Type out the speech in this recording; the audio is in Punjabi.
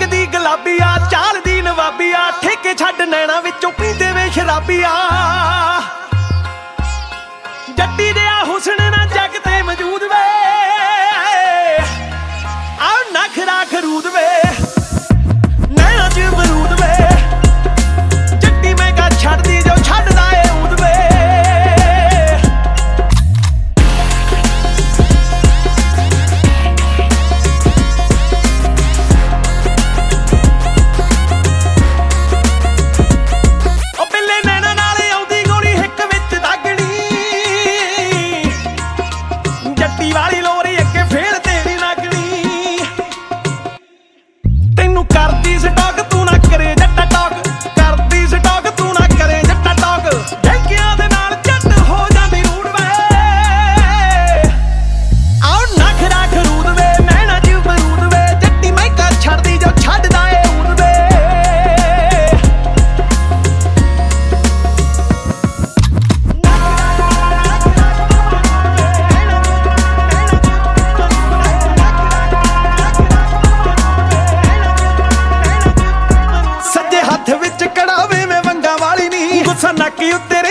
ਰੰਗ ਦੀ ਗੁਲਾਬੀ ਆ, ਚਾਲ ਦੀ ਨਵਾਬੀ ਆ, ਠੇਕੇ ਛੱਡ ਨੈਣਾ ਵਿੱਚੋਂ ਪੀਂਦੇ ਵੇ ਸ਼ਰਾਬੀ ਆ। ਜੱਟੀ ਦੇ ਆ ਹੁਸਨ ਨਾ ਜੱਗ ਤੇ ਮੌਜੂਦ ਵੇ, ਆ ਨਖਰਾ ਖਰੂਦ ਵੇ, ਨੈਣਾ ਚ ਬਰੂਦ ਵੇ, ਜੱਟੀ ਮੈਂ ਕਾ ਛੱਡਦੀ ਜੋ ਛੱਡਦਾ ਏ ਊਦ ਵੇ। ਵਾਲੀ ਲੋਰੀ ਅੱਗੇ ਫੇਰ ਤੇਰੀ ਲੱਗਣੀ, ਤੈਨੂੰ ਕਰਦੀ ਸਟਾਕ ਤੂੰ ਨਾ ਕਰੇ ਜੱਟਾ ਟਾਕ, ਕਰਦੀ ਸਟਾਕ ਤੂੰ ਨਾ ਕਰੇ ਜੱਟਾ ਟਾਕ। ਡੈਂਕਿਆਂ ਦੇ ਨਾਲ ਝੱਟ ਹੋ ਜਾਂਦੀ ਰੂੜ ਵੇ, ਆਓ ਨਖਰਾ ਖਰੂਦ ਵੇ, ਨੈਣਾ ਚ ਬਰੂਦ ਵੇ, ਜੱਟੀ ਮੈਂ ਕਾ ਛੱਡਦੀ ਜੋ ਛੱਡਦਾ ਏ ਊਦ ਵੇ। ਹੱਥ ਵਿੱਚ ਕੜਾਵੇ ਮੈਂ ਵੰਗਾਂ ਵਾਲੀ ਨੀ, ਗੁੱਸਾ ਨੱਕ ਉੱਤੇ